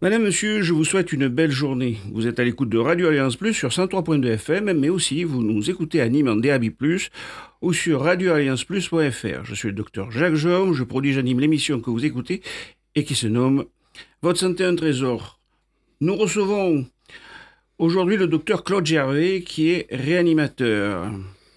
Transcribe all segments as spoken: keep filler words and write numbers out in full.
Madame, Monsieur, je vous souhaite une belle journée. Vous êtes à l'écoute de Radio Alliance Plus sur cent trois point deux F M, mais aussi vous nous écoutez à Nîmes en D A B plus, ou sur radio alliance plus point F R. Je suis le docteur Jacques Jaume, je produis, j'anime l'émission que vous écoutez et qui se nomme Votre santé un trésor. Nous recevons aujourd'hui le docteur Claude Gervais qui est réanimateur.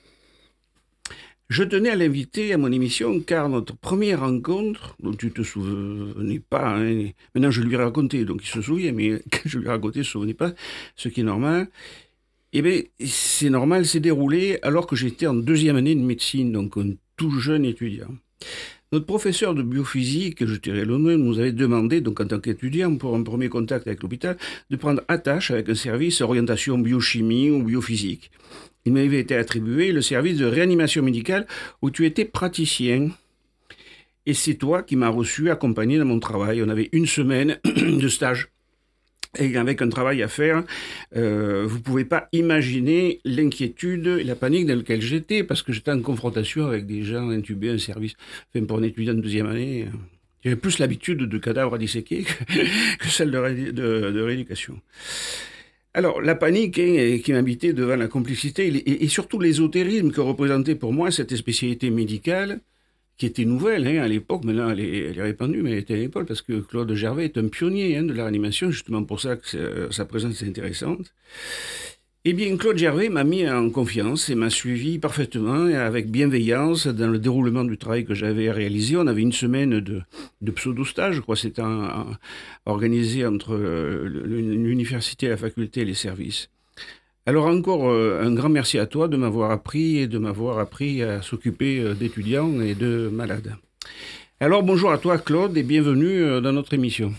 Je tenais à l'inviter à mon émission car notre première rencontre, dont tu ne te souvenais pas, hein, maintenant je lui ai raconté, donc il se souvient, mais quand je lui ai raconté, il ne se souvenait pas, ce qui est normal. Eh bien, c'est normal, c'est déroulé alors que j'étais en deuxième année de médecine, donc un tout jeune étudiant. Notre professeur de biophysique, je dirais le nom, nous avait demandé, donc en tant qu'étudiant, pour un premier contact avec l'hôpital, de prendre attache avec un service orientation biochimie ou biophysique. Il m'avait été attribué le service de réanimation médicale où tu étais praticien. Et c'est toi qui m'as reçu, accompagné dans mon travail. On avait une semaine de stage. Et avec un travail à faire, euh, vous ne pouvez pas imaginer l'inquiétude et la panique dans laquelle j'étais, parce que j'étais en confrontation avec des gens intubés, un service, enfin pour un étudiant de deuxième année, j'avais plus l'habitude de cadavres à disséquer que, que celle de, ré, de, de rééducation. Alors, la panique hein, qui m'habitait devant la complexité et, et, et surtout l'ésotérisme que représentait pour moi cette spécialité médicale, qui était nouvelle hein, à l'époque, maintenant elle est, elle est répandue, mais elle était à l'époque parce que Claude Gervais est un pionnier hein, de la réanimation, justement pour ça que sa présence est intéressante. Eh bien, Claude Gervais m'a mis en confiance et m'a suivi parfaitement et avec bienveillance dans le déroulement du travail que j'avais réalisé. On avait une semaine de, de pseudo-stage, je crois que c'était un, un, organisé entre l'université, la faculté et les services. Alors encore euh, un grand merci à toi de m'avoir appris et de m'avoir appris à s'occuper euh, d'étudiants et de malades. Alors bonjour à toi Claude et bienvenue euh, dans notre émission.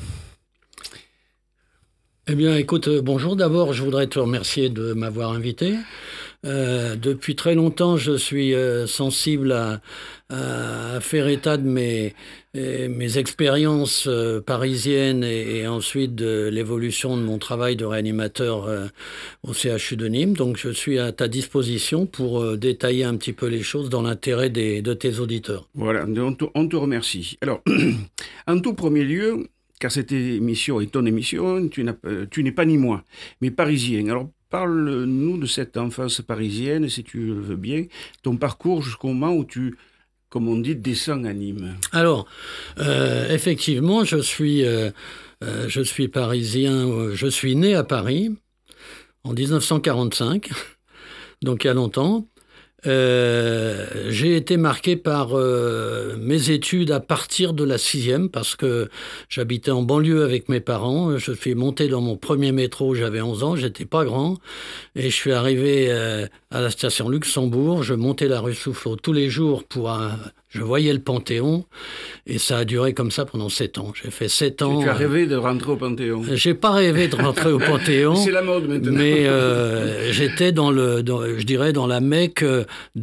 Eh bien écoute, euh, bonjour. D'abord je voudrais te remercier de m'avoir invité. Euh, depuis très longtemps je suis euh, sensible à, à faire état de mes, mes expériences euh, parisiennes et, et ensuite de l'évolution de mon travail de réanimateur euh, au C H U de Nîmes. Donc je suis à ta disposition pour euh, détailler un petit peu les choses dans l'intérêt des, de tes auditeurs. Voilà, on te, on te remercie. Alors, en tout premier lieu, car cette émission est ton émission, tu, n'as, tu n'es pas ni moi, mais parisien. Alors, parle-nous de cette enfance parisienne, si tu le veux bien, ton parcours jusqu'au moment où tu, comme on dit, descends à Nîmes. Alors, euh, effectivement, je suis, euh, euh, je suis parisien, euh, je suis né à Paris en dix-neuf cent quarante-cinq, donc il y a longtemps. Euh, j'ai été marqué par euh, mes études à partir de la sixième parce que j'habitais en banlieue avec mes parents. Je suis monté dans mon premier métro, j'avais onze ans, j'étais pas grand et je suis arrivé euh, à la station Luxembourg. Je montais la rue Soufflot tous les jours pour un... Je voyais le Panthéon et ça a duré comme ça pendant sept ans. J'ai fait sept ans. Et tu as rêvé de rentrer au Panthéon? J'ai pas rêvé de rentrer au Panthéon. C'est la mode maintenant. Mais euh, j'étais dans le, dans, je dirais, dans la Mecque de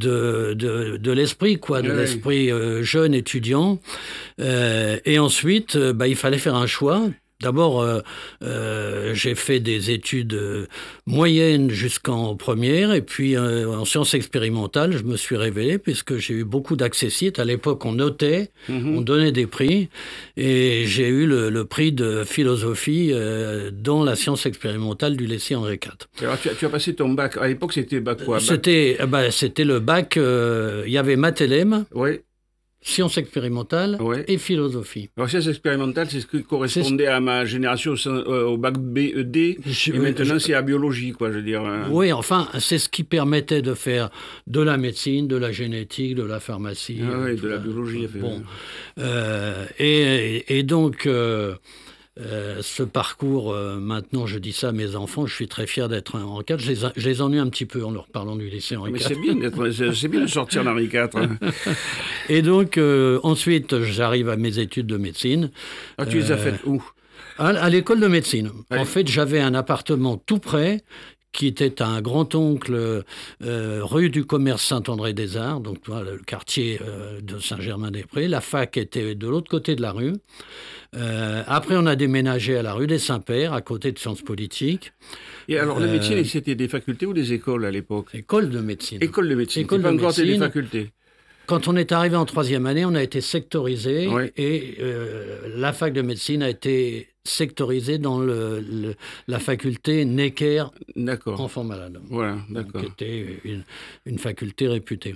de, de l'esprit, quoi, de oui. l'esprit euh, jeune étudiant. Euh, et ensuite, euh, bah, il fallait faire un choix. D'abord, euh, euh, j'ai fait des études euh, moyennes jusqu'en première, et puis euh, en sciences expérimentales, je me suis révélé, puisque j'ai eu beaucoup d'accessites. À l'époque, on notait, mm-hmm. on donnait des prix, et j'ai eu le, le prix de philosophie euh, dans la science expérimentale du lycée Henri quatre. Alors, tu as, tu as passé ton bac. À l'époque, c'était bac quoi? Bac... C'était, bah, c'était le bac, euh, il y avait maths L M. Oui. Sciences expérimentales ouais. et philosophie. Alors, sciences expérimentales, c'est ce qui correspondait à ma génération euh, au bac B E D, je, et maintenant je, c'est la biologie, quoi, je veux dire. Hein. Oui, enfin, c'est ce qui permettait de faire de la médecine, de la génétique, de la pharmacie. Ah oui, de la biologie. Euh, bon. euh, et, et donc... Euh, Euh, ce parcours, euh, maintenant je dis ça à mes enfants, je suis très fier d'être un Henri quatre. Je les, je les ennuie un petit peu en leur parlant du lycée Henri quatre. Mais c'est bien, d'être, c'est, c'est bien de sortir d'Henri quatre. Hein. Et donc euh, ensuite j'arrive à mes études de médecine. Ah, tu les as faites où? à, à l'école de médecine. Ouais. En fait, j'avais un appartement tout près qui était un grand-oncle euh, rue du Commerce Saint-André-des-Arts, donc voilà, le quartier euh, de Saint-Germain-des-Prés. La fac était de l'autre côté de la rue. Euh, après, on a déménagé à la rue des Saints-Pères, à côté de Sciences Politiques. Et alors, la médecine, euh, c'était des facultés ou des écoles à l'époque? École de médecine. École de médecine, école de pas encore médecine. Des facultés. Quand on est arrivé en troisième année, on a été sectorisé Ouais. et euh, la fac de médecine a été sectorisée dans le, le- la faculté Necker D'accord. enfants malades. Voilà, Donc, d'accord. qui était une, une faculté réputée.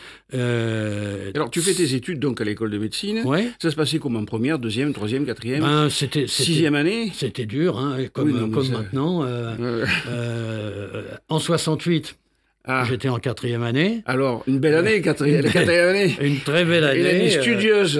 Euh, Alors, tu fais tes études donc à l'école de médecine. Ouais. Ça se passait comme en première, deuxième, troisième, quatrième, Ben, c'était, c'était, sixième année. c'était dur, hein, comme, Oui, non, mais comme ça- maintenant. euh, Euh, euh, en soixante-huit, ah, j'étais en quatrième année. alors, une belle année, quatrième, la quatrième année. Une très belle année. Une année euh, studieuse.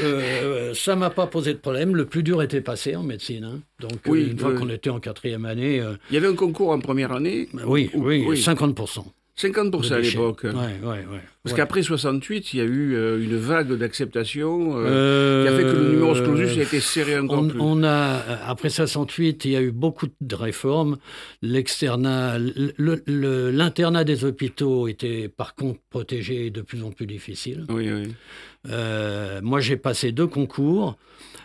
Euh, ça m'a pas posé de problème. Le plus dur était passé en médecine. hein. Donc, euh, Oui, une fois oui. qu'on était en quatrième année, euh, Il y avait un concours en première année. oui, Ou- oui, oui. cinquante pour cent. cinquante pour cent de à déchets. l'époque. Ouais, ouais, ouais. Parce ouais. qu'après soixante-huit, il y a eu euh, une vague d'acceptation euh, Euh, qui a fait que le numerus clausus a été serré encore on, plus. on a, après soixante-huit, il y a eu beaucoup de réformes. L'externat, le- le- l'internat des hôpitaux était par contre protégé et de plus en plus difficile. Oui, oui. Euh, moi, j'ai passé deux concours.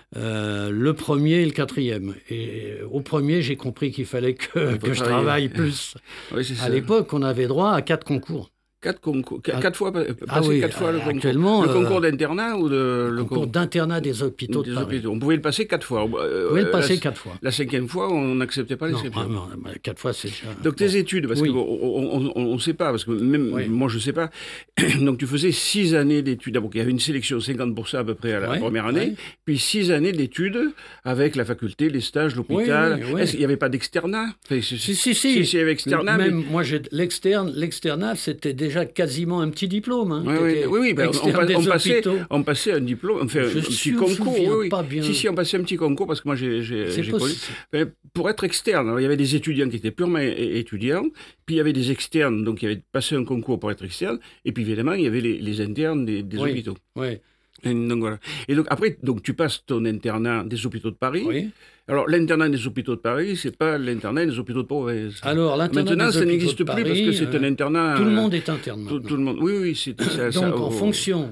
Euh, le premier et le quatrième. Et au premier, j'ai compris qu'il fallait que, Il faut que je travailler. travaille plus. Oui, c'est À ça. l'époque, on avait droit à quatre concours. Quatre concours, qu- Ah. quatre fois, passer Ah oui, quatre fois le euh, concours. actuellement, Le euh, concours d'internat ou le, le concours concours d'internat des hôpitaux de des Paris. hôpitaux. On pouvait le passer quatre fois. Vous pouvez le passer la, quatre fois. La cinquième fois, on n'acceptait pas Non, l'exception. ah non, bah, quatre fois, c'est déjà... Donc tes bon. études, parce Oui. qu'on ne sait pas, parce que même Oui. moi je ne sais pas. Donc tu faisais six années d'études. D'abord, il y avait une sélection cinquante pour cent à peu près à la Ouais, première année, ouais. puis six années d'études avec la faculté, les stages, l'hôpital. Oui, oui, oui. Est-ce qu'il n'y avait pas d'externat? Enfin, c'est- Si, si, si. Si, si, il y avait externat, mais- Même moi, j'ai l'externe, l'externat, c'était déjà quasiment un petit diplôme. Hein. Oui, oui, T'étais oui, oui, ben, on, externe pa- des on passait, hôpitaux. on passait un diplôme, enfin Je un petit suis- me concours. souviens Oui, oui. pas bien. Si, si, on passait un petit concours parce que moi j'ai j'ai- C'est j'ai connu. possible. Ben, pour être externe, alors, il y avait des étudiants qui étaient purement é- étudiants, puis il y avait des externes, donc il y avait passé un concours pour être externe, et puis évidemment il y avait les, les internes des, des Oui. hôpitaux. Oui, Et donc voilà. Et donc après, donc tu passes ton internat des hôpitaux de Paris. oui. Alors l'internat des hôpitaux de Paris, c'est pas l'internat des hôpitaux de province. Alors, l'internat Maintenant, des ça hôpitaux n'existe de plus parce Paris, que c'est euh, un internat. Tout le euh, monde est interne Tout, maintenant. tout le monde. Oui, oui, c'est ça. ça- Donc, en oh, fonction...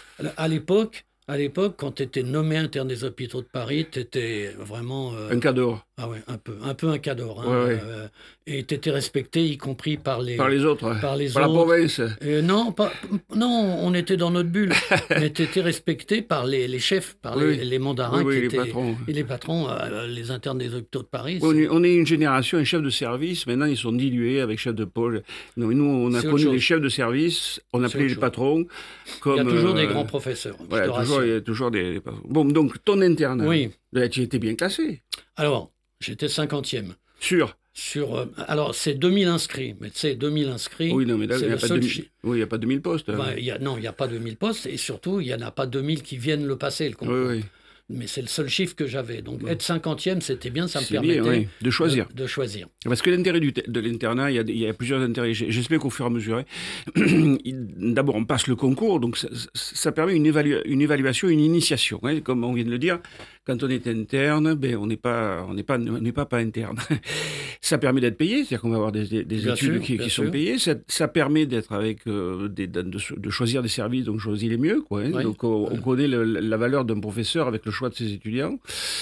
À l'époque, à l'époque, quand tu étais nommé interne des hôpitaux de Paris, tu étais vraiment... euh, Un cadeau Ah ouais, un peu, un peu un cadre. Hein, Ouais, ouais. euh, et tu étais respecté, y compris par les... par les autres, par les par la autres. province. Euh, non, pas, non, on était dans notre bulle, mais tu étais respecté par les, les chefs, par Oui, les, les mandarins oui, oui, qui les étaient... patrons. Et les patrons, euh, les internes des hôpitaux de Paris. On c'est- est, on est une génération, un chef de service. Maintenant, ils sont dilués avec chef de pôle. Non, nous, on a C'est connu autre les chose. chefs de service. On C'est appelait autre les chose. patrons. Comme, Il y a toujours des euh, grands professeurs, je Voilà, te toujours, rassure. il y a toujours des, des patrons. Bon, donc, ton internat, Oui. ben, tu étais bien classé. Alors, j'étais cinquantième. Sûr. Sur, euh, alors, c'est deux mille inscrits, mais tu sais, deux mille inscrits, Oui, non, mais là, il c'est n'y a, le pas seul de- chi- oui, il y a pas deux mille postes. Enfin, il y a, non, il n'y a pas deux mille postes, et surtout, il n'y en a pas deux mille qui viennent le passer, le concours. oui, oui. Mais c'est le seul chiffre que j'avais. Donc, être cinquantième, c'était bien, ça me C'est permettait bien, oui, de choisir. de, de choisir. Parce que l'intérêt du te- de l'internat, il y, a, il y a plusieurs intérêts. J'- J'explique au fur et à mesure. hein. D'abord, on passe le concours, donc ça, ça permet une, évalua- une évaluation, une initiation. hein. Comme on vient de le dire, quand on est interne, ben, on n'est pas, on n'est pas, on n'est pas, pas interne. Ça permet d'être payé, c'est-à-dire qu'on va avoir des, des- des Bien études sûr, qui, bien qui sont sûr. payées. Ça, ça permet d'être avec, euh, des, de, de choisir des services, donc choisir les mieux. Quoi, hein. Oui. Donc on, on connaît le- la valeur d'un professeur avec le choix de ses étudiants.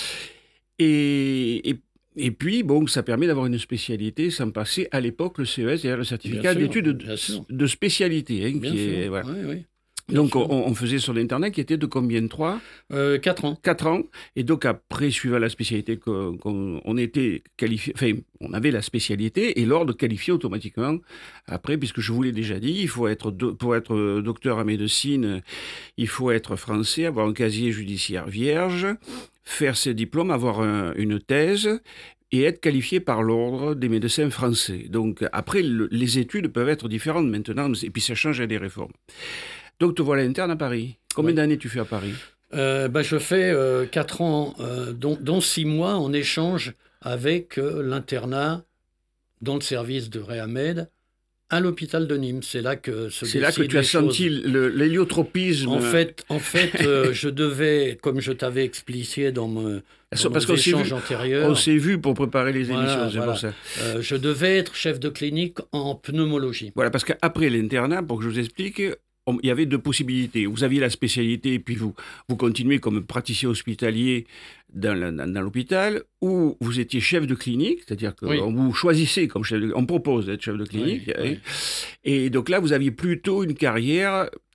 Et, et, et puis, bon, ça permet d'avoir une spécialité sans passer à l'époque le C E S, c'est-à-dire le certificat Bien sûr, d'études bien de, sûr. de spécialité. hein, Bien qui sûr. est, voilà. Oui, oui. Bien Donc, sûr. on, on faisait sur l'Internet qui était de combien de trois Euh, quatre ans. quatre ans. Et donc, après, suivant la spécialité qu'on qu'on- on était qualifié, enfin, on avait la spécialité et l'ordre qualifié automatiquement. Après, puisque je vous l'ai déjà dit, il faut être, do- pour être docteur en médecine, il faut être français, avoir un casier judiciaire vierge, faire ses diplômes, avoir un- une thèse et être qualifié par l'ordre des médecins français. Donc, après, le- les études peuvent être différentes maintenant, et puis ça change à des réformes. Donc, te voilà interne à Paris. Combien Oui. d'années tu fais à Paris? Euh, bah, je fais euh, quatre ans, euh, dont, dont six mois en échange avec euh, l'internat dans le service de Réamed à l'hôpital de Nîmes. C'est là que se C'est là que décident tu as les senti choses. le- l'héliotropisme. En fait, en fait euh, je devais, comme je t'avais expliqué dans, me, dans Parce nos qu'on s'est échanges vu- antérieurs, on s'est vu pour préparer les Voilà, émissions, c'est voilà. pour ça. euh, je devais être chef de clinique en pneumologie. Voilà, parce qu'après l'internat, pour que je vous explique, on- il y avait deux possibilités. Vous aviez la spécialité et puis vous, vous continuez comme praticien hospitalier dans, la- dans- dans l'hôpital, ou vous étiez chef de clinique, c'est-à-dire qu'on Oui. vous choisissez comme chef de, on propose d'être chef de clinique. Oui, hein. oui. Et donc là, vous aviez plutôt une carrière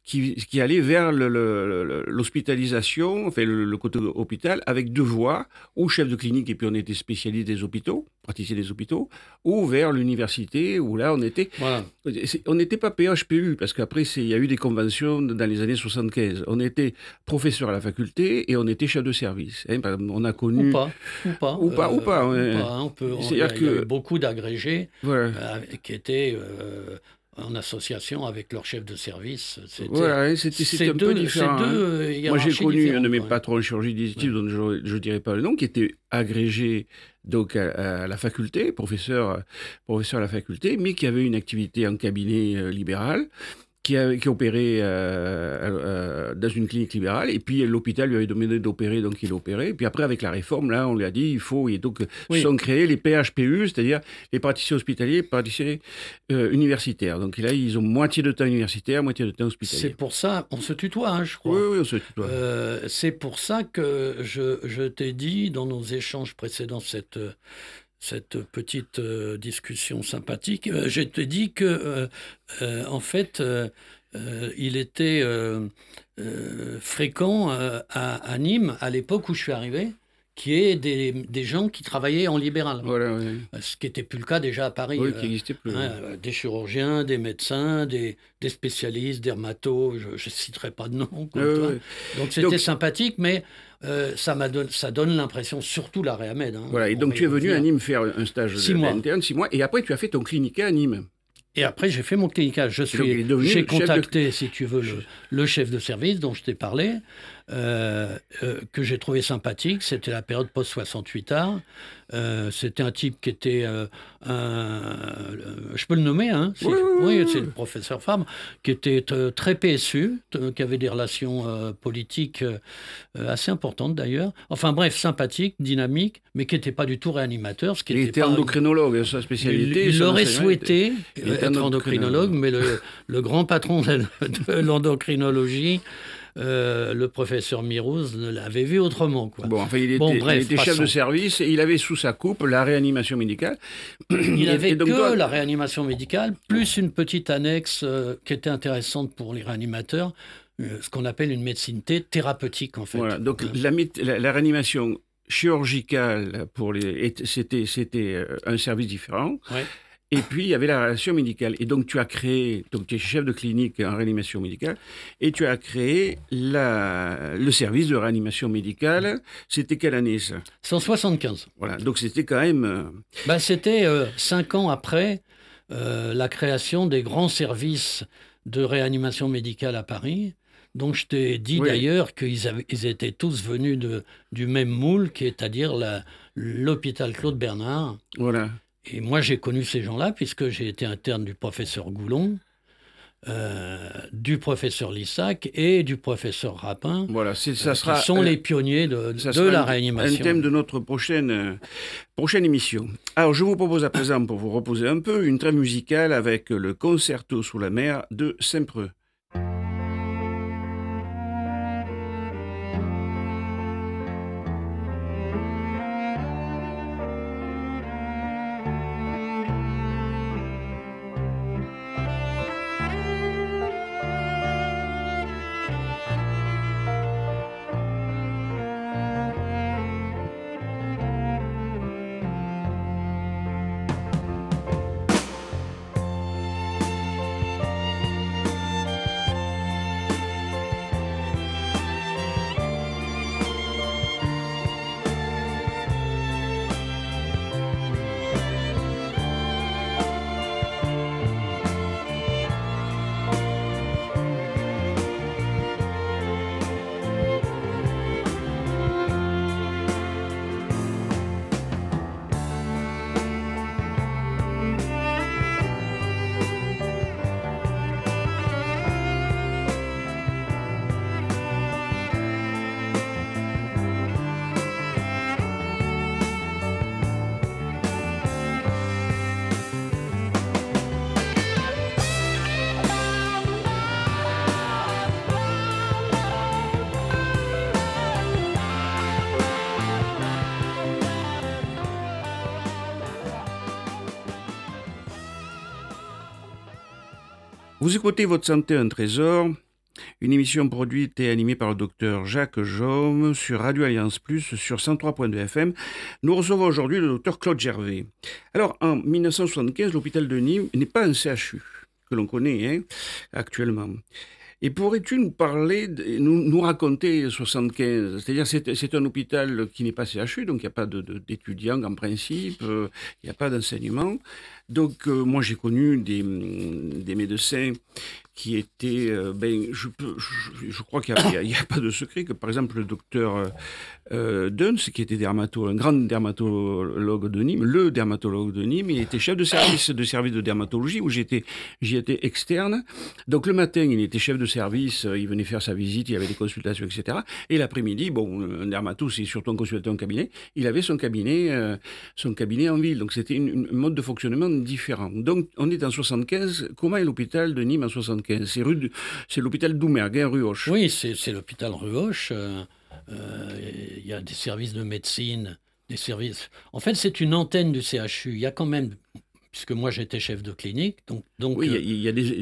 qui, qui allait vers le, le, le, l'hospitalisation, enfin le, le côté hôpital, avec deux voies, ou chef de clinique, et puis on était spécialiste des hôpitaux, praticien des hôpitaux, ou vers l'université, où là on était... Voilà. On n'était pas P H P U, parce qu'après il y a eu des conventions dans les années soixante-quinze. On était professeur à la faculté et on était chef de service. Hein, par exemple, on a connu... Ou pas. Ou pas. Ou pas, euh, ou pas. Ou Ouais. pas hein, on peut, on, C'est-à-dire il y a que... eu beaucoup d'agrégés Voilà. euh, qui étaient... Euh, en association avec leur chef de service. C'était, voilà, c'était, c'était un deux, peu différent. Deux hein. Moi, j'ai connu un de mes patrons en chirurgie digestive, ouais. dont je ne dirai pas le nom, qui était agrégé donc, à, à la faculté, professeur, professeur à la faculté, mais qui avait une activité en cabinet euh, libéral, qui, a, qui opérait euh, euh, dans une clinique libérale, et puis l'hôpital lui avait demandé d'opérer, donc il opérait. Et puis après, avec la réforme, là, on lui a dit, il faut... Et donc, oui. sont créés les P H P U, c'est-à-dire les praticiens hospitaliers, praticiens euh, universitaires. Donc là, ils ont moitié de temps universitaire, moitié de temps hospitalier. C'est pour ça, on se tutoie, hein, je crois. Oui, oui, on se tutoie. Euh, c'est pour ça que je, je t'ai dit, dans nos échanges précédents, cette... cette petite euh, discussion sympathique, euh, je t'ai dit que, euh, euh, en fait, euh, euh, il était euh, euh, fréquent euh, à, à Nîmes, à l'époque où je suis arrivé, qui est des, des gens qui travaillaient en libéral. Voilà, oui. Ce qui n'était plus le cas déjà à Paris. Oui, qui n'existait plus. Hein, oui. Des chirurgiens, des médecins, des, des spécialistes, dermatos, je ne citerai pas de nom. Comme euh, toi. Oui. Donc c'était donc, sympathique, mais euh, ça, m'a don- ça donne l'impression, surtout la Réamed. Hein, voilà, et donc tu es venu dire. à Nîmes faire un stage six mois. d'interne, six mois, et après tu as fait ton clinica à Nîmes. Et après, j'ai fait mon clinical. Je suis, j'ai contacté, de... si tu veux, le, le chef de service dont je t'ai parlé, euh, euh, que j'ai trouvé sympathique. C'était la période post-soixante-huit A. Euh, c'était un type qui était euh, un... Euh, je peux le nommer, hein oui, oui, oui, c'est le professeur Fabre, qui était euh, très P S U, euh, qui avait des relations euh, politiques euh, assez importantes d'ailleurs. Enfin bref, sympathique, dynamique, mais qui n'était pas du tout réanimateur. Ce qui il était, était pas... endocrinologue, sa spécialité. Il, il aurait souhaité il être endocrinologue, mais le, le grand patron de, de l'endocrinologie, euh, le professeur Mirouz, ne l'avait vu autrement. Quoi. Bon, enfin, il était, bon, bref, il était chef de service et il avait sous sa coupe la réanimation médicale. Il n'avait que toi... la réanimation médicale, plus une petite annexe euh, qui était intéressante pour les réanimateurs, euh, ce qu'on appelle une médecine T, thérapeutique en fait. Voilà, donc la, la, la réanimation chirurgicale, pour les, c'était, c'était un service différent. Ouais. Et puis, il y avait la réanimation médicale. Et donc, tu as créé, donc tu es chef de clinique en réanimation médicale, et tu as créé la, le service de réanimation médicale. C'était quelle année, ça ? C'est en soixante-quinze. Voilà, donc c'était quand même... Euh... Ben, c'était euh, cinq ans après euh, la création des grands services de réanimation médicale à Paris, dont je t'ai dit oui. d'ailleurs qu'ils avaient, ils étaient tous venus de, du même moule, qui est, c'est-à-dire la, l'hôpital Claude Bernard. Voilà. Et moi, j'ai connu ces gens-là, puisque j'ai été interne du professeur Goulon, euh, du professeur Lissac et du professeur Rapin, voilà, c'est, ça euh, sera, qui sont euh, les pionniers de, ça de sera la un, réanimation. un thème de notre prochaine, euh, prochaine émission. Alors, je vous propose à présent, pour vous reposer un peu, une trêve musicale avec le Concerto sous la mer de Saint-Preux. Vous écoutez Votre santé, un trésor. Une émission produite et animée par le docteur Jacques Jaume sur Radio Alliance Plus sur cent trois point deux F M. Nous recevons aujourd'hui le docteur Claude Gervais. Alors, en mille neuf cent soixante-quinze, l'hôpital de Nîmes n'est pas un C H U, que l'on connaît hein, actuellement. Et pourrais-tu nous parler, de, nous, nous raconter soixante-quinze? C'est-à-dire c'est, c'est un hôpital qui n'est pas C H U, donc il n'y a pas de, de, d'étudiants en principe, euh, il n'y a pas d'enseignement. Donc euh, moi j'ai connu des, des médecins qui étaient, euh, ben, je, peux, je, je crois qu'il n'y a, a, a pas de secret, que par exemple le docteur euh, Duns, qui était dermato, un grand dermatologue de Nîmes, le dermatologue de Nîmes, il était chef de service de service de dermatologie où j'étais, j'y étais externe. Donc le matin, il était chef de service, il venait faire sa visite, il y avait des consultations, et cetera. Et l'après-midi, bon, un dermato, c'est surtout un consultant en cabinet, il avait son cabinet, euh, son cabinet en ville. Donc c'était une, un mode de fonctionnement différent. Donc on est en soixante-quinze. Comment est l'hôpital de Nîmes en soixante-quinze? C'est, rue de, c'est l'hôpital Doumergue, hein, rue Hoche. Oui, c'est, c'est l'hôpital rue Hoche. Euh, euh, il y a des services de médecine, des services... En fait, c'est une antenne du C H U. Il y a quand même... Puisque moi, j'étais chef de clinique, donc... donc oui, il y, y a des...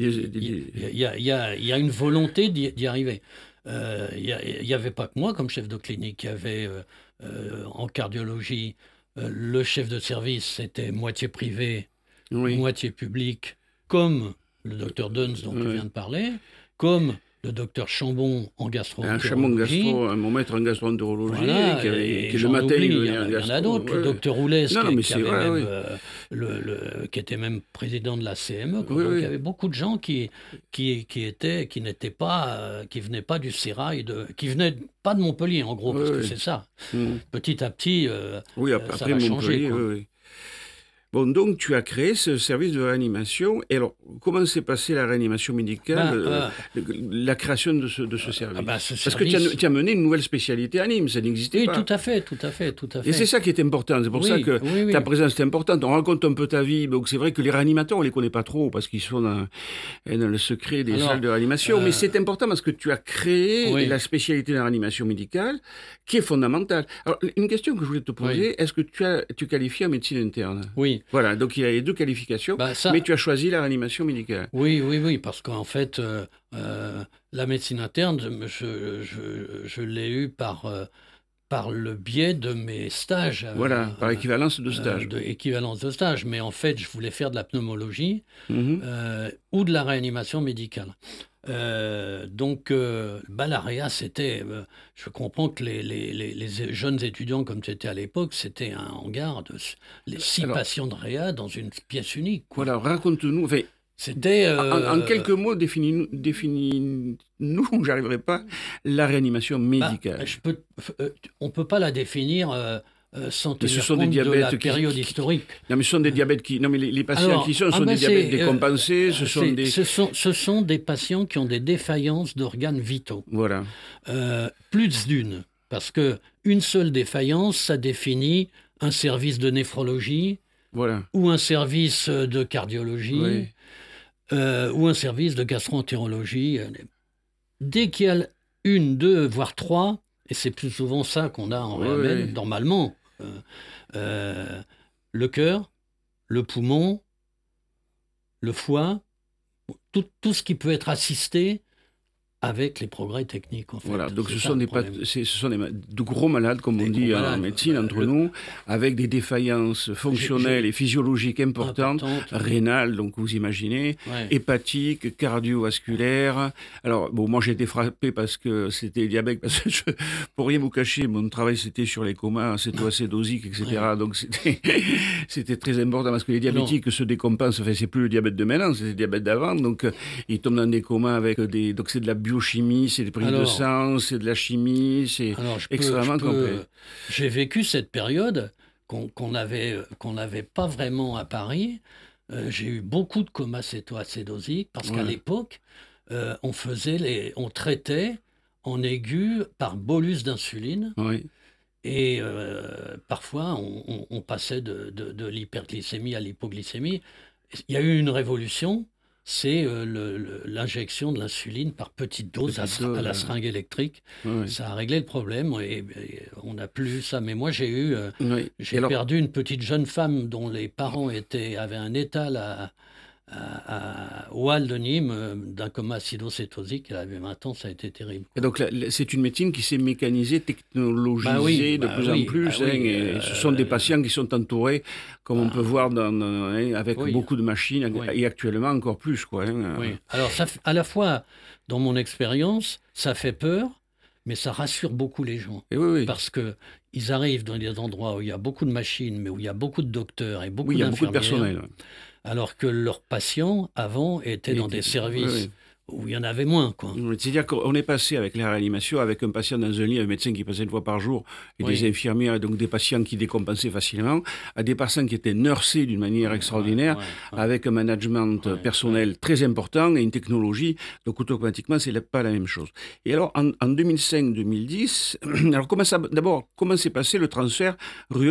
Il y a, y, a, y a une volonté d'y, d'y arriver. Euh, il n'y avait pas que moi comme chef de clinique. Il y avait, euh, euh, en cardiologie, euh, le chef de service, c'était moitié privé, oui. moitié public, comme le docteur Duns dont oui. tu viens de parler, comme le docteur Chambon en gastroentérologie. Un Chambon gastro, mon maître en gastroentérologie, voilà, qui, avait, qui le matin oublie, il il y, en, il y en a d'autres, ouais. le docteur Roulès, qui, non, qui, avait vrai, même, oui. euh, le, le, qui était même président de la C M E. Quoi, oui, donc oui. il y avait beaucoup de gens qui, qui, qui, étaient, qui n'étaient pas, euh, qui venaient pas du Sérail, de, qui venaient pas de Montpellier en gros, oui, parce oui. que c'est ça. Mmh. Petit à petit, euh, oui, après, ça va changer. Quoi. Oui, oui. Bon, donc tu as créé ce service de réanimation. Et alors, comment s'est passée la réanimation médicale, ben, euh, euh, la création de ce, de ce service ah ben, ce Parce service... que tu as, tu as mené une nouvelle spécialité à Nîmes, ça n'existait oui, pas. Oui, tout à fait, tout à fait, tout à fait. Et c'est ça qui est important, c'est pour oui, ça que oui, oui. ta présence est importante. On raconte un peu ta vie, donc c'est vrai que les réanimateurs, on les connaît pas trop, parce qu'ils sont dans, dans le secret des alors, salles de réanimation, euh... mais c'est important parce que tu as créé oui. la spécialité de la réanimation médicale, qui est fondamentale. Alors, une question que je voulais te poser, oui. est-ce que tu as tu qualifies en médecine interne? Oui. Voilà, donc il y a deux qualifications, bah, ça... mais tu as choisi la réanimation médicale. Oui, oui, oui, parce qu'en fait, euh, euh, la médecine interne, je, je, je l'ai eue par, euh, par le biais de mes stages. Voilà, euh, par équivalence de stage. Euh, de équivalence de stage, mais en fait, je voulais faire de la pneumologie mm-hmm. euh, ou de la réanimation médicale. Euh, donc, euh, bah, la réa, c'était... Euh, je comprends que les, les, les, les jeunes étudiants, comme c'était à l'époque, c'était un hangar de les six Alors, patients de réa dans une pièce unique. Quoi. Voilà, raconte-nous... Enfin, c'était... Euh, en, en quelques mots, définis-nous, définis-nous, j'arriverai pas, la réanimation médicale. Bah, je peux, euh, on ne peut pas la définir... Euh, Euh, sans tenir ce sont compte des diabètes de la qui, période qui, historique. Non, mais ce sont des diabètes qui... Non, mais les, les patients Alors, qui sont, ah sont ben des diabètes euh, décompensés, ce sont des... Ce sont, ce sont des patients qui ont des défaillances d'organes vitaux. Voilà. Euh, plus d'une. Parce qu'une seule défaillance, ça définit un service de néphrologie, voilà. ou un service de cardiologie, oui. euh, ou un service de gastroentérologie. Dès qu'il y a une, deux, voire trois, et c'est plus souvent ça qu'on a en oui, réamène, oui. normalement, euh, euh, le cœur, le poumon, le foie, tout, tout ce qui peut être assisté avec les progrès techniques, en fait. Voilà, donc c'est ce ça, sont, des pat... ce sont des de gros malades, comme des on dit en médecine, entre le... nous, avec des défaillances fonctionnelles j'ai, j'ai... et physiologiques importantes, Importante, rénales, donc vous imaginez, ouais. hépatiques, cardiovasculaires. Alors, bon, moi j'ai été frappé parce que c'était diabète, parce que je, pour rien vous cacher, mon travail c'était sur les comas acétoacédosiques, et cetera. Ouais. Donc c'était, c'était très important parce que les diabétiques non. se décompensent, enfin c'est plus le diabète de maintenant, c'est le diabète d'avant, donc ils tombent dans des comas avec des... Donc c'est de la biochimie, c'est des prises alors, de sang, c'est de la chimie, c'est extrêmement peux, complet. Peux, j'ai vécu cette période qu'on qu'on avait, qu'on n'avait pas vraiment à Paris. Euh, j'ai eu beaucoup de comas acétoacédosiques parce ouais. qu'à l'époque, euh, on faisait les, on traitait en aigu par bolus d'insuline. Oui. Et euh, parfois, on, on, on passait de, de, de l'hyperglycémie à l'hypoglycémie. Il y a eu une révolution. C'est euh, le, le, l'injection de l'insuline par petite dose à, dose, à la seringue électrique. Oui. Ça a réglé le problème et, et on n'a plus eu ça. Mais moi, j'ai eu, euh, oui. j'ai alors... perdu une petite jeune femme dont les parents étaient, avaient un étal à, à, à, au Hall de Nîmes euh, d'un coma acidocétosique. Elle avait vingt ans, ça a été terrible. Et donc, là, c'est une médecine qui s'est mécanisée, technologisée bah oui, de bah plus oui, en plus. Bah hein, oui, et euh, ce sont des patients qui sont entourés, comme bah, on peut voir, dans, hein, avec oui, beaucoup de machines, oui. et actuellement encore plus. Quoi, hein. Oui. Alors, ça, à la fois, dans mon expérience, ça fait peur, mais ça rassure beaucoup les gens. Et oui, oui. Parce qu'ils arrivent dans des endroits où il y a beaucoup de machines, mais où il y a beaucoup de docteurs et beaucoup oui, il y a d'infirmières. beaucoup de personnel. Alors que leurs patients, avant, étaient et dans des services oui, oui. où il y en avait moins. Quoi. C'est-à-dire qu'on est passé avec la réanimation, avec un patient dans un lit, un médecin qui passait une fois par jour, et oui. des infirmières, et donc des patients qui décompensaient facilement, à des patients qui étaient nursés d'une manière extraordinaire, ouais, ouais, ouais. avec un management ouais, personnel ouais. très important et une technologie. Donc automatiquement, c'est pas la même chose. Et alors, en, en deux mille cinq deux mille dix, alors comment ça, d'abord, comment s'est passé le transfert Ruoche-Carimo ?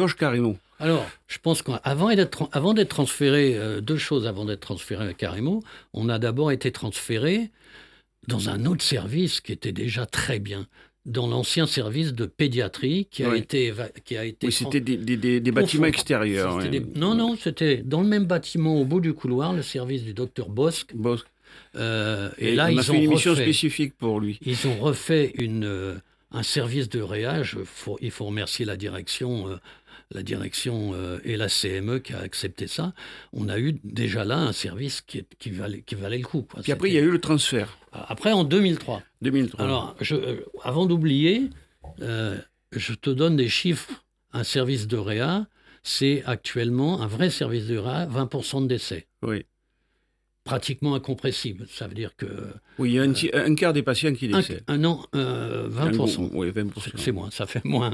Alors, je pense qu'avant d'être, avant d'être transféré, euh, deux choses avant d'être transféré à Carimo, on a d'abord été transféré dans un autre service qui était déjà très bien, dans l'ancien service de pédiatrie qui a oui. été... Qui a été oui, c'était des, des, des bâtiments extérieurs. Ouais. Des... Non, non, c'était dans le même bâtiment, au bout du couloir, le service du docteur Bosque. Bosque. Euh, et, et là, on ils a fait ont une émission refait, spécifique pour lui. Ils ont refait une, euh, un service de réa. Je, faut, il faut remercier la direction... Euh, la direction euh, et la C M E qui a accepté ça, on a eu déjà là un service qui, qui, valait, qui valait le coup. Quoi. Puis après, il y a eu le transfert. Après, en deux mille trois. deux mille trois. Alors, je, euh, avant d'oublier, euh, je te donne des chiffres. Un service de réa, c'est actuellement un vrai service de réa, vingt pour cent de décès. Oui. Pratiquement incompressible. Ça veut dire que... Oui, il y a un, euh, un quart des patients qui décèdent. Un, un an, euh, vingt pour cent. Un, oui, vingt pour cent. C'est moins, ça fait moins.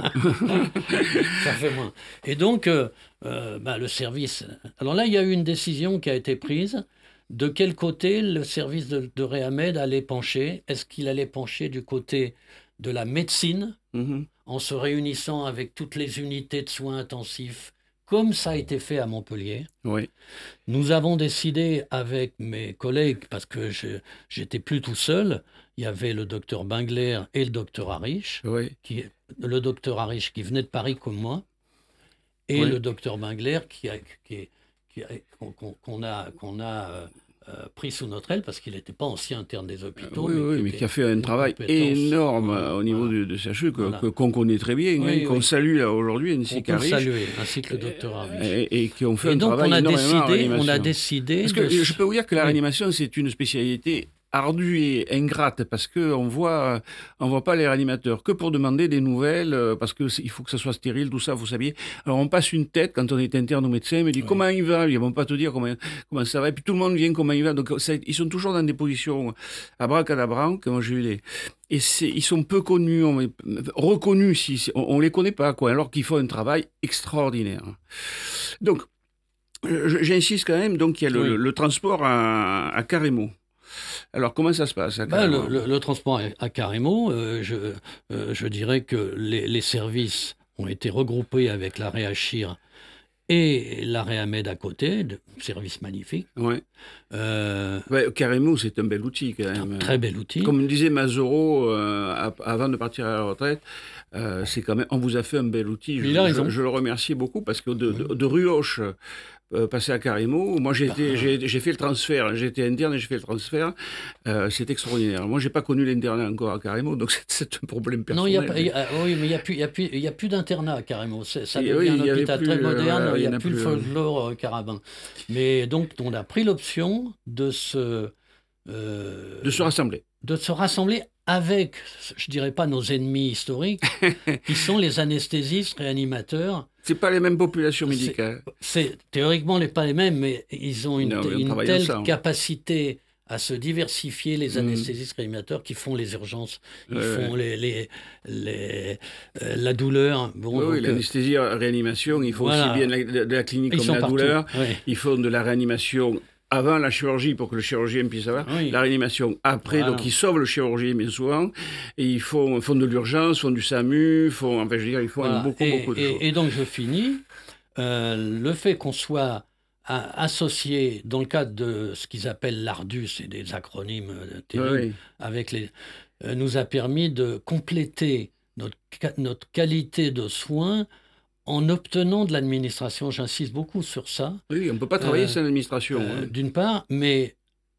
ça fait moins. Et donc, euh, euh, bah, le service... Alors là, il y a eu une décision qui a été prise. De quel côté le service de, de Réamed allait pencher ? Est-ce qu'il allait pencher du côté de la médecine, mm-hmm. en se réunissant avec toutes les unités de soins intensifs, comme ça a été fait à Montpellier. Oui. Nous avons décidé avec mes collègues, parce que je j'étais plus tout seul, il y avait le docteur Bingler et le docteur Harish, oui. qui, le docteur Harish qui venait de Paris comme moi, et oui. le docteur Bingler qui a, qui, qui a, qu'on, qu'on a, qu'on a euh, euh, pris sous notre aile, parce qu'il n'était pas ancien interne des hôpitaux. Oui, mais, oui, mais qui a fait un travail énorme voilà, au niveau voilà. du C H U, que, voilà. que, qu'on connaît très bien, oui, hein, qu'on oui. salue là aujourd'hui, ainsi qu'Harish. On peut saluer, ainsi que le docteur Harish. Et, et qui ont fait et un donc travail on a énormément décidé, on a décidé... Parce que de... je peux vous dire que la réanimation, c'est une spécialité ardue et ingrate, parce qu'on voit, on voit pas les réanimateurs que pour demander des nouvelles, parce qu'il faut que ça soit stérile, tout ça, vous saviez. Alors on passe une tête quand on est interne au médecin, mais dit oui. comment il va, ils vont pas te dire comment, comment ça va, et puis tout le monde vient comment il va, donc ça, ils sont toujours dans des positions abracadabra, comme j'ai eu les... Et c'est, ils sont peu connus, on, reconnus, si, on, on les connaît pas, quoi, alors qu'ils font un travail extraordinaire. Donc, j'insiste quand même, donc il y a le, oui. le, le transport à, à Carimo. Alors, comment ça se passe à ben, le, le, le transport à Carimo, euh, je, euh, je dirais que les, les services ont été regroupés avec la Réachir et la Réamed à côté, de services magnifiques. Ouais. Euh, ouais, Carimo, c'est un bel outil quand même. Un très bel outil. Comme disait Mazoro euh, avant de partir à la retraite, euh, c'est quand même, on vous a fait un bel outil. Je, je, je le remercie beaucoup parce que de, de, de Ruoche euh, passer à Carimo, moi j'ai, été, j'ai, j'ai fait le transfert, j'ai été interne et j'ai fait le transfert, euh, c'est extraordinaire. Moi j'ai pas connu l'internat encore à Carimo, donc c'est, c'est un problème personnel. Non, y a pas, y a, oui, mais il n'y a, y a, y a plus d'internat à Carimo. C'est, ça et devient oui, un hôpital plus, très moderne, il euh, n'y a, a plus le folklore euh, carabin. Mais donc on a pris l'option de se... Euh, de se rassembler. De se rassembler avec, je dirais pas nos ennemis historiques, qui sont les anesthésistes, réanimateurs. C'est pas les mêmes populations médicales. C'est, c'est théoriquement les, pas les mêmes, mais ils ont une, non, une telle ça, hein. capacité à se diversifier, les anesthésistes mmh. réanimateurs qui font les urgences, ils ouais, font ouais. les, les, les, euh, la douleur. Bon, oui, oui, l'anesthésie, réanimation, ils font voilà. aussi bien de la, de la clinique ils comme la partout. douleur. Ouais. Ils font de la réanimation avant la chirurgie pour que le chirurgien puisse avoir, oui. la réanimation après, voilà. donc ils sauvent le chirurgien bien souvent, et ils font, font de l'urgence, font du SAMU, font, enfin je veux dire, ils font voilà. beaucoup, et, beaucoup de et, choses. Et donc je finis, euh, le fait qu'on soit à, associé dans le cadre de ce qu'ils appellent l'ARDU, c'est des acronymes terribles, oui. avec les, euh, nous a permis de compléter notre, notre qualité de soins en obtenant de l'administration, j'insiste beaucoup sur ça. Oui, on ne peut pas travailler euh, sans l'administration. euh, hein. D'une part, mais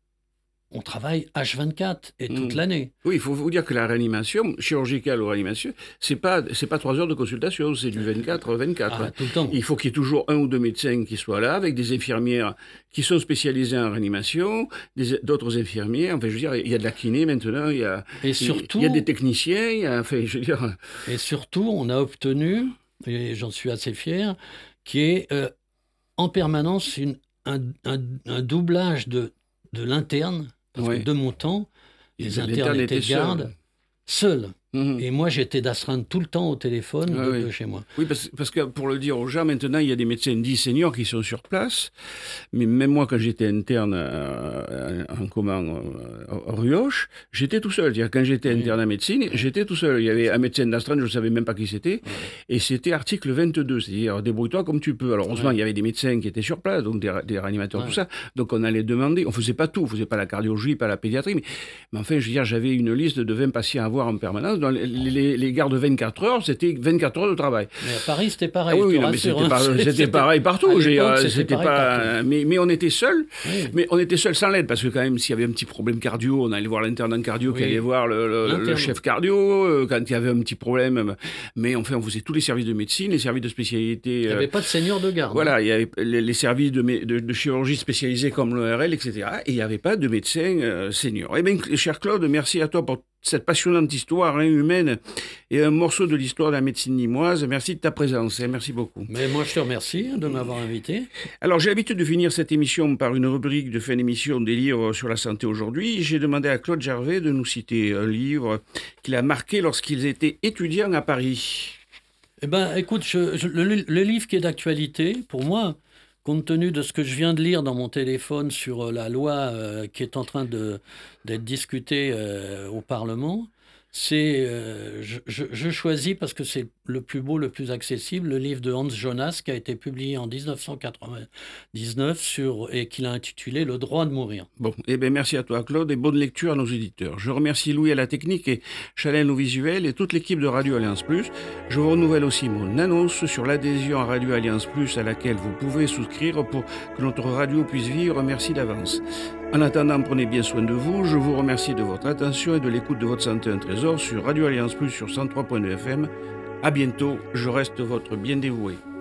on travaille H vingt-quatre et toute Mm. l'année. Oui, il faut vous dire que la réanimation, chirurgicale ou réanimation, c'est pas c'est pas trois heures de consultation, c'est du vingt-quatre vingt-quatre. Ah, tout le temps. Il faut qu'il y ait toujours un ou deux médecins qui soient là, avec des infirmières qui sont spécialisées en réanimation, des- d'autres infirmières. Enfin, je veux dire, il y a de la kiné maintenant, il y a, Et il surtout, il y a des techniciens, il y a, enfin, je veux dire, et surtout, on a obtenu, et j'en suis assez fier, qui est euh, en permanence une- un, un- un doublage de, de l'interne, parce Ouais. que de mon temps, les l'interne internes étaient de était seul. garde, seuls. Mhm. Et moi, j'étais d'astreinte tout le temps au téléphone Ah de, oui. de chez moi. Oui, parce, parce que pour le dire aux gens, maintenant, il y a des médecins dits seniors qui sont sur place. Mais même moi, quand j'étais interne euh, en comment, euh, rue Hoche, j'étais tout seul. C'est-à-dire, quand j'étais Oui. interne en médecine, Oui. j'étais tout seul. Il y avait un médecin d'astreinte, je ne savais même pas qui c'était. Oui. Et c'était article vingt-deux, c'est-à-dire débrouille-toi comme tu peux. Alors, heureusement, Ouais. il y avait des médecins qui étaient sur place, donc des, des réanimateurs, Ouais. tout ça. Donc, on allait demander. On ne faisait pas tout. On ne faisait pas la cardiologie, pas la pédiatrie. Mais, mais enfin, je veux dire, j'avais une liste de vingt patients à voir en permanence. Dans les, les, les gardes de vingt-quatre heures, c'était vingt-quatre heures de travail. Mais à Paris, c'était Ah pareil. oui, je te oui, non, mais rassure, c'était, hein. pas- C'était- c'était pareil partout. à j'ai, l'époque, euh, c'était c'était pareil pas, partout. mais, mais on était seuls. Oui. Mais on était seuls sans l'aide, parce que quand même, s'il y avait un petit problème cardio, on allait voir l'intendant cardio qui Oui. allait voir le, le- le L'interne. chef cardio. euh, Quand il y avait un petit problème, euh, mais enfin, on faisait tous les services de médecine, les services de spécialité. Il n'y euh, avait pas de seigneur de garde. Voilà, il y avait les, les services de, mé- de, de chirurgie spécialisés comme l'O R L, et cetera. Et il n'y avait pas de médecin euh, senior. Eh bien, cher Claude, merci à toi pour cette passionnante histoire hein, humaine et un morceau de l'histoire de la médecine limoise. Merci de ta présence, hein, merci beaucoup. Mais moi, je te remercie de m'avoir invité. Alors, j'ai l'habitude de finir cette émission par une rubrique de fin d'émission des livres sur la santé aujourd'hui. J'ai demandé à Claude Gervais de nous citer un livre qu'il a marqué lorsqu'ils étaient étudiants à Paris. Eh ben, écoute, je- je- le, le livre qui est d'actualité, pour moi, compte tenu de ce que je viens de lire dans mon téléphone sur euh, la loi euh, qui est en train de, d'être discutée euh, au Parlement, c'est, euh, je, je- je choisis parce que c'est le plus beau, le plus accessible, le livre de Hans Jonas qui a été publié en dix-neuf cent quatre-vingt-dix-neuf sur, et qu'il a intitulé Le droit de mourir. Bon, eh bien, merci à toi, Claude, et bonne lecture à nos éditeurs. Je remercie Louis à la technique et Chalène au visuel et toute l'équipe de Radio Alliance Plus. Je vous renouvelle aussi mon annonce sur l'adhésion à Radio Alliance Plus à laquelle vous pouvez souscrire pour que notre radio puisse vivre. Merci d'avance. En attendant, prenez bien soin de vous. Je vous remercie de votre attention et de l'écoute de votre santé un trésor sur Radio Alliance Plus sur cent trois point deux F M. À bientôt, je reste votre bien dévoué.